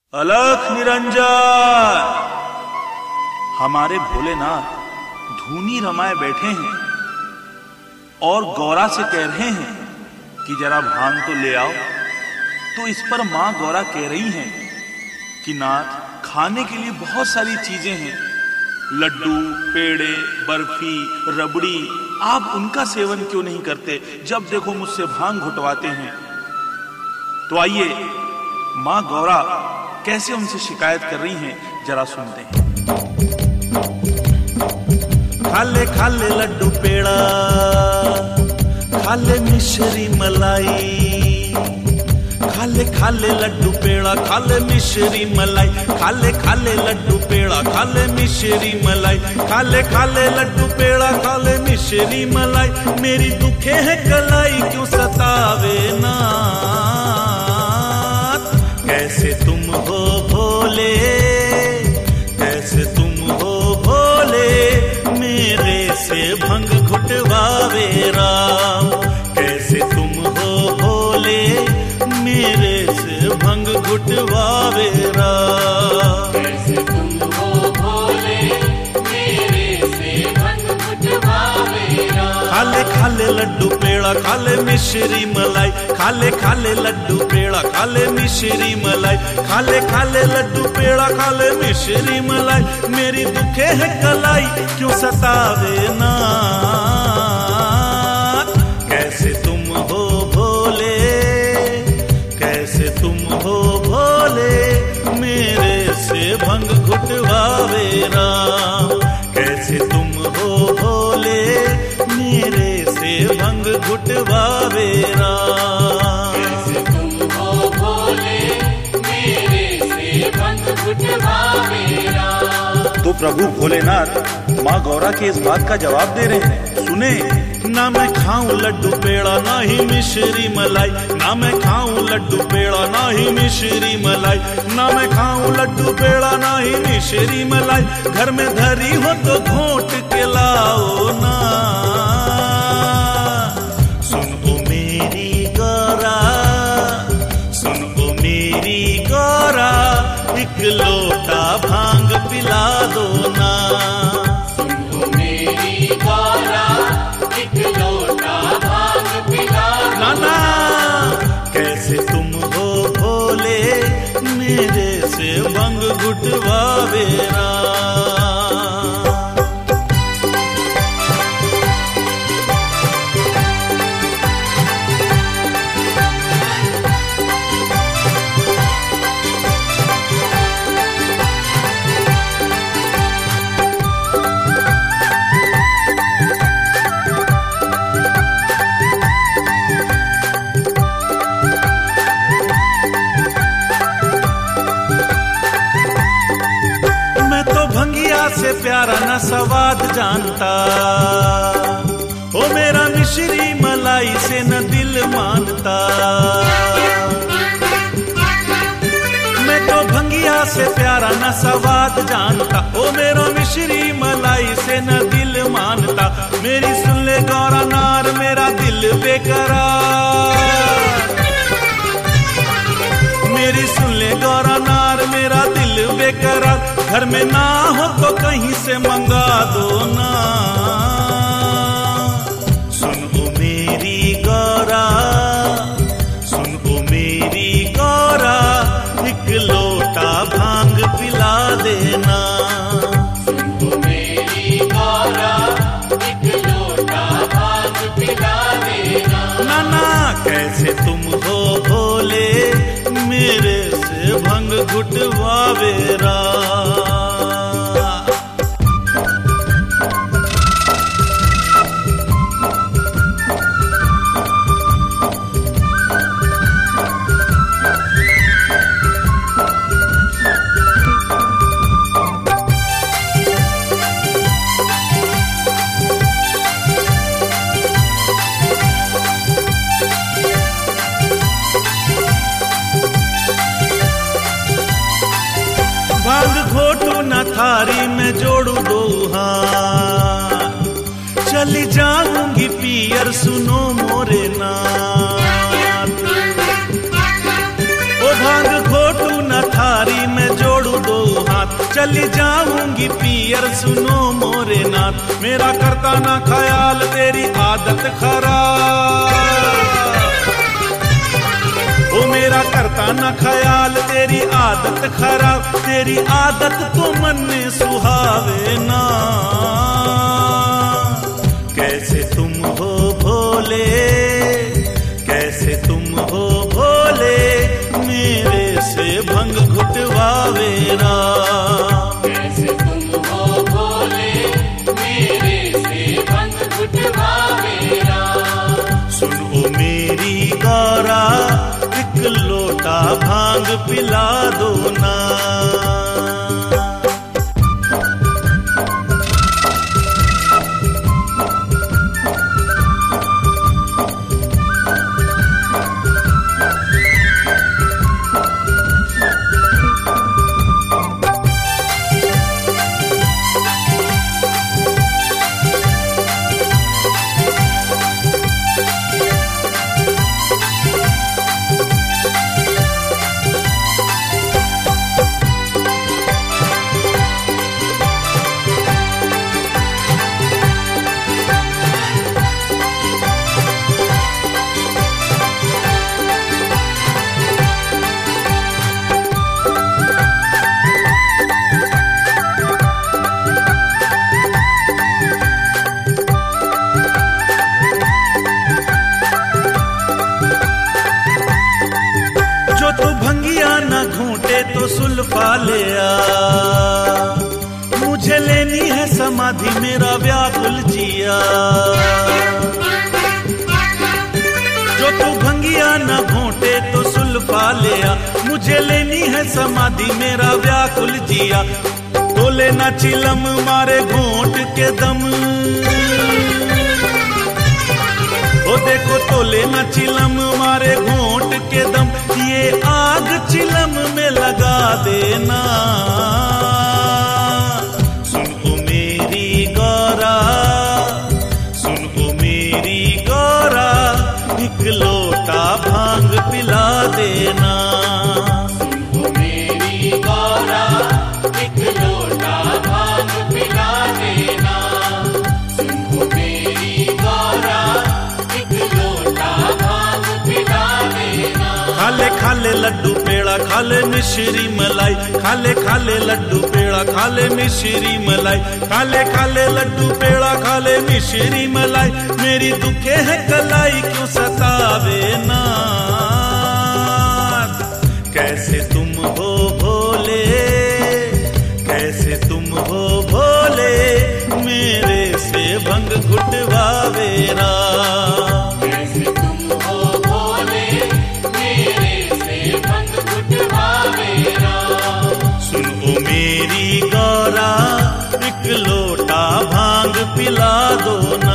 अलख निरंजन। हमारे भोलेनाथ धूनी रमाए बैठे हैं और गौरा से कह रहे हैं कि जरा भांग तो ले आओ। तो इस पर मां गौरा कह रही हैं कि नाथ, खाने के लिए बहुत सारी चीजें हैं, लड्डू, पेड़े, बर्फी, रबड़ी, आप उनका सेवन क्यों नहीं करते? जब देखो मुझसे भांग घुटवाते हैं। तो आइए मां गौरा कैसे उनसे शिकायत कर रही हैं, जरा सुनते हैं। खाले खाले लड्डू पेड़ा, खाले मिश्री मलाई, खाले खाले लड्डू पेड़ा, खाले मिश्री मलाई, खाले खाले लड्डू पेड़ा, खाले मिश्री मलाई, खाले खाले लड्डू पेड़ा, खाले मिश्री मलाई। मेरी दुखे है कलाई क्यों सतावे ना, कैसे तुम हो भोले, कैसे तुम हो भोले, मेरे से भंग घुटवावे राम। कैसे तुम हो भोले, मेरे से भंग घुटवावे राम। कैसे तुम हो भोले, मेरे से भंग घुटवावे राम। खाले खाले लड्डू पेड़ा, खाले मिश्री मलाई, खाले खाले लड्डू पेड़ा, खाले मिश्री मलाई, खाले खाले लड्डू पेड़ा, खाले मिश्री मलाई। मेरी दुखे है कलाई क्यों सतावे ना, कैसे तुम हो भोले, कैसे तुम हो भोले, मेरे से भंग घुटवावे राम। कैसे तुम हो भोले, मेरे से भंग घुटवावे राम। कैसे तुम हो भोले, मेरे से भंग घुटवावे राम। तो प्रभु भोलेनाथ मां गौरा के इस बात का जवाब दे रहे हैं, सुने। ना मैं खाऊं लड्डू पेड़ा, ना ही मिश्री मलाई, ना मैं खाऊं लड्डू पेड़ा, ना ही मिश्री मलाई, ना मैं खाऊं लड्डू पेड़ा, ना ही मिश्री मलाई। घर में धरी हो तो घोट के लाओ ना, सुन ओ मेरी गौरा, सुन ओ मेरी गौरा, एक लोटा भांग पिला दो ना। सुनो मेरी गौरा, एक लोटा भांग पिला दो नाना, कैसे तुम हो भोले, मेरे से भंग घुटवावे राम। से प्यारा न स्वाद जानता, ओ मेरा मिश्री मलाई से न दिल मानता। मैं तो भंगिया से प्यारा न स्वाद जानता, ओ मेरा मिश्री मलाई से न दिल मानता। मेरी सुन ले गौरा नार, मेरा दिल बेकरार। मेरी सुन ले गौरा नार, मेरा दिल बेकरार। घर में ना हो तो कहीं से मंगा दो ना, सुन ओ मेरी गौरा, सुन ओ मेरी गौरा, एक लोटा भांग पिला देना। सुनो मेरी गौरा, एक लोटा भांग पिला देना। नाना, कैसे तुम हो भोले, मेरे से भंग घुटवावे राम। भांग घोटू न थारी में जोड़ू दो हाथ, चली जाऊंगी पियर सुनो मोरे नाथ। ओ भांग घोटू न थारी बात चली जाऊंगी पियर सुनो मोरे नाथ। मेरा करता ना ख्याल तेरी आदत खराब, ओ मेरा करता ना ख्याल तेरी आदत खराब। तेरी आदत तो मन में सुहावे ना, कैसे तुम हो भोले, कैसे तुम हो भोले, मेरे से भंग घुटवावे ना। कैसे तुम हो भोले, मेरे से भंग घुटवावे ना। सुनो मेरी गौरा, एक लोटा भांग पिला दो ना। तो सुल्फा ले आ, मुझे लेनी है समाधि मेरा व्याकुल जिया। जो तू भंगिया न घोंटे तो सुल्फा ले आ, मुझे लेनी है समाधि मेरा व्याकुल जिया। बोले ना चिलम मारे घोंट के दम, ओ देखो तोले ना चिलम मारे घोंट के दम। ये आग चिलम में लगा देना। सुन ओ मेरी गौरा, सुन ओ मेरी गौरा, एक लोटा भांग पिला देना। सुन ओ मेरी गौरा, एक लोटा भांग पिला देना। सुन ओ मेरी गौरा, एक लोटा भांग पिला देना। खाले खाले लड्डू पेड़ा खाले मिश्री मलाई, खाले खाले लड्डू पेड़ा खाले मिश्री मलाई, खाले खाले लड्डू पेड़ा खाले मिश्री मलाई। मेरी दुखे है कलाई क्यों सतावे ना, कैसे तुम हो भोले, कैसे तुम हो भोले, मेरे से भंग घुटवावे ना। कैसे तुम हो भोले, मेरे से भंग घुटवावे ना। सुन ओ मेरी गौरा, एक लोटा भांग पिला दो ना।